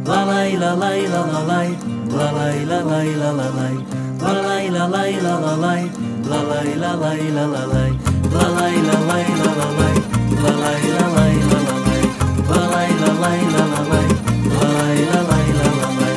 La lay la lay la la lay, la lay la lay la la lay, la lay la lay la la lay, la lay la lay la la lay, la lay la lay la la lay, la lay la lay la la lay, la lay la lay la la lay, la lay la lay la la lay.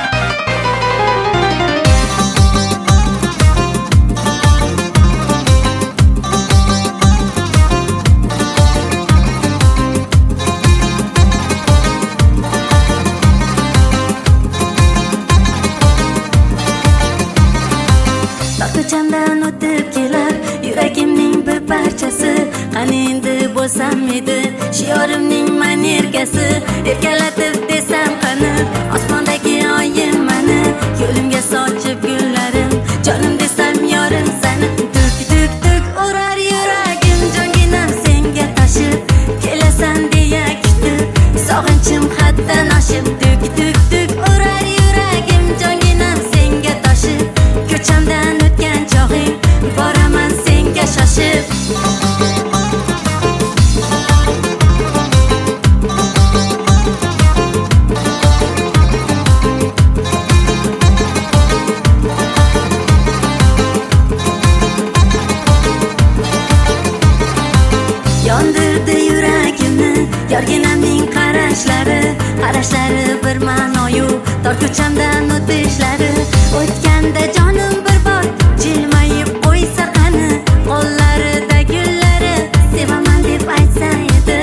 Ko'chamdan o'tib kelar yuragimning bir parchasi, qani endi bo'lsam edi shiorimning manerkasi. Erkalatib desam qani osmondagi oyim mani, yo'limga sochib gullarim, jonim desam yorim sani. Tuk tuk tuk urar yuragim, jonginam senga toshib, kelasan deya kutib, sog'inchim haddan oshib. Tuk tuk tuk urar yuragim, jonginam senga toshib, ko'chamdan boraman senga shoshib. Yondirdi yuragimni yorginamning qarashlari, qarashlari bir ma'noyu tor ko'chamdan o'tishlari. O'tganda jonim bir bor jilmayib qo'ysa qani, qo'llarida gullari sevaman deb aytsa edi.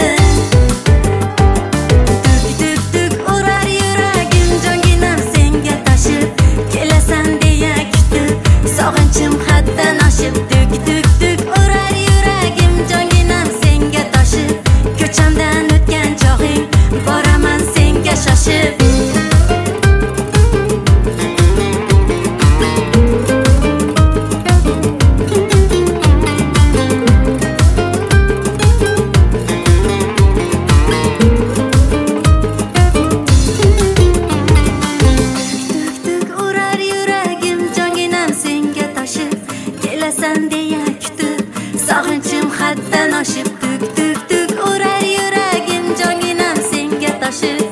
Tuk tuk tuk urar yuragim, jonginam senga toshib, kelasan deya kutib, sog'inchim haddan oshib. Tuk tuk tuk urar yuragim, jonginam senga toshib, ko'chamdan o'tgan chog'ing boraman senga shoshib. Kelasan deya kutib, sog'inchim haddan oshib. Tuk tuk tuk urar yuragim, jonginam senga toshib.